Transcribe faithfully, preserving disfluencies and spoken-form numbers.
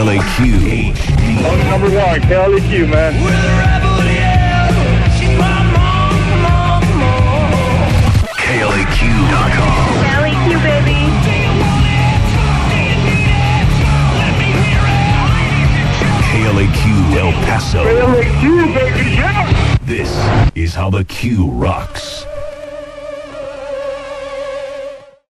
L A Q H D. Number one, K L A Q, man. K L A Q dot com. K L A Q, baby. K L A Q El Paso. K L A Q, baby, yeah! This is how the Q rocks.